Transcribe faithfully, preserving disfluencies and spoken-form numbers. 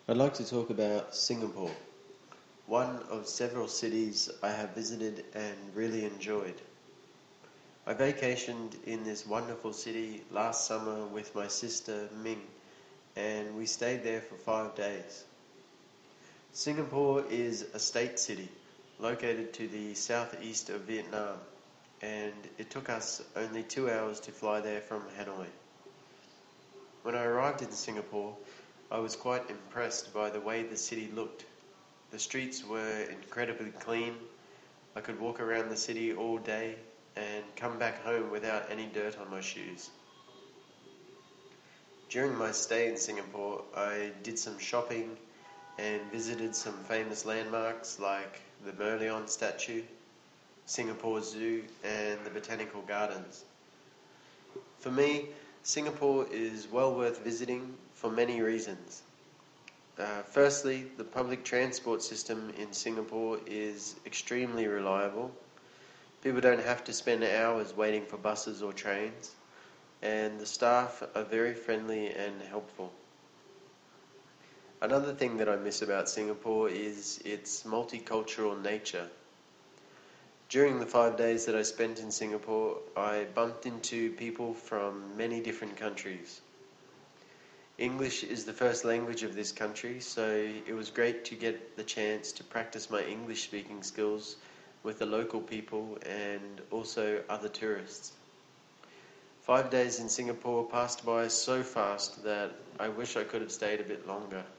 I'd like to talk about Singapore, one of several cities I have visited and really enjoyed. I vacationed in this wonderful city last summer with my sister Ming, and we stayed there for five days. Singapore is a state city located to the southeast of Vietnam, and it took us only two hours to fly there from Hanoi. When I arrived in Singapore, I was quite impressed by the way the city looked. The streets were incredibly clean. I could walk around the city all day and come back home without any dirt on my shoes. During my stay in Singapore, I did some shopping and visited some famous landmarks like the Merlion statue, Singapore Zoo, and the Botanical Gardens. For me, Singapore is well worth visiting for many reasons. Uh, firstly, the public transport system in Singapore is extremely reliable. People don't have to spend hours waiting for buses or trains, and the staff are very friendly and helpful. Another thing that I miss about Singapore is its multicultural nature. During the five days that I spent in Singapore, I bumped into people from many different countries. English is the first language of this country, so it was great to get the chance to practice my English speaking skills with the local people and also other tourists. Five days in Singapore passed by so fast that I wish I could have stayed a bit longer.